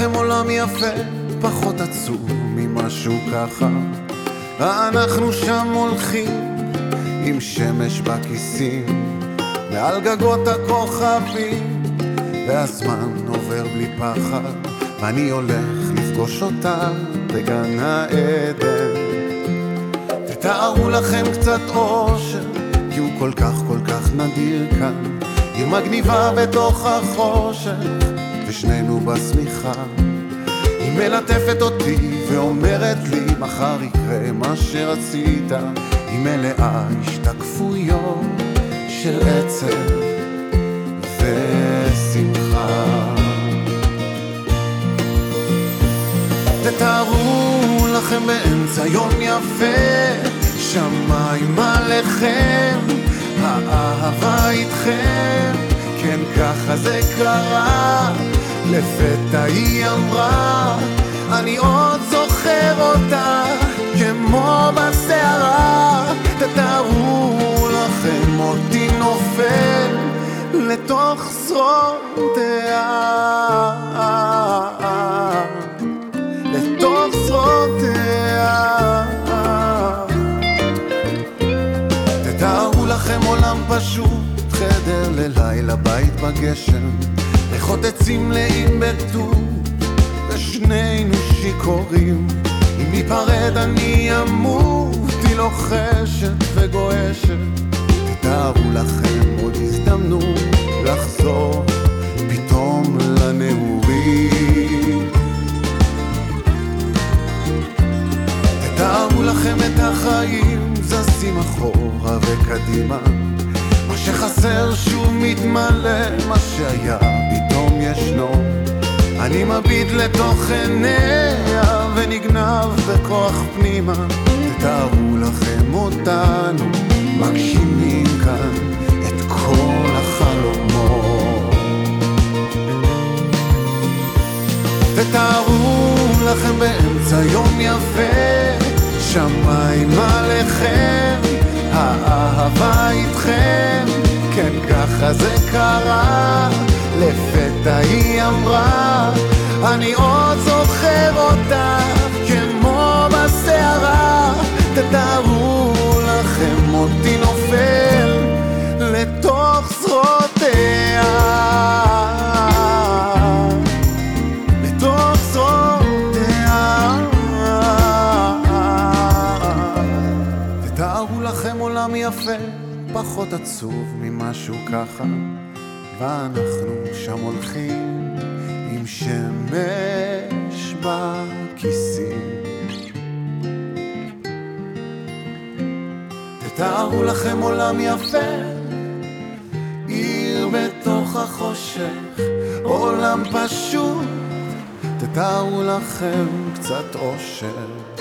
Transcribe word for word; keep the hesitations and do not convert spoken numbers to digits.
לכם עולם יפה, פחות עצוב ממשהו ככה. אנחנו שם הולכים עם שמש בכיסים, מעל גגות הכוכבים, והזמן עובר בלי פחד, ואני הולך לפגוש אותה בגן העדן. תתארו לכם קצת אושר, כי הוא כל כך כל כך נדיר כאן, עיר מגניבה בתוך החושך, ושנינו בסמיכה. היא מלטפת אותי ואומרת לי מחר יקרה מה שרצית. היא מלאה השתקפויות של עצב ושמחה. תתארו לכם באמצע יום יפה, שמיים עליכם, האהבה איתכם. כן, ככה זה קרה, לפתע היא אמרה, אני עוד זוכר אותה כמו בסערה. תתארו לכם אותי נופל לתוך שרותיה, לתוך שרותיה. תתארו לכם עולם פשוט, חדר ללילה, בית בגשם, ריחות עצים מלאים בטוב, ושנינו שיכורים. אם ניפרד אני אמות, היא לוחשת וגועשת. תתארו לכם עוד הזדמנות לחזור פתאום לנעורים. תתארו לכם את החיים זזים אחורה וקדימה, מה שחסר שוב מתמלא, מה שהיה פתאום ישנו. אני מביט לתוך עיניה ונגנב בכוח פנימה. תתארו לכם אותנו מגשימים כאן את כל החלומות. תתארו לכם באמצע יום יפה, שמיים עליכם, האהבה איתכם. כן, ככה זה קרה, לפתע היא אמרה, אני עוד זוכר אותה כמו בסערה. תתארו לכם אותי נופל לתוך שרותיה, לתוך שרותיה. תתארו לכם עולם יפה, פחות עצוב ממשהו ככה, ואנחנו שם הולכים עם שמש בכיסים. תתארו לכם עולם יפה, עיר בתוך החושך, עולם פשוט. תתארו לכם קצת אושר.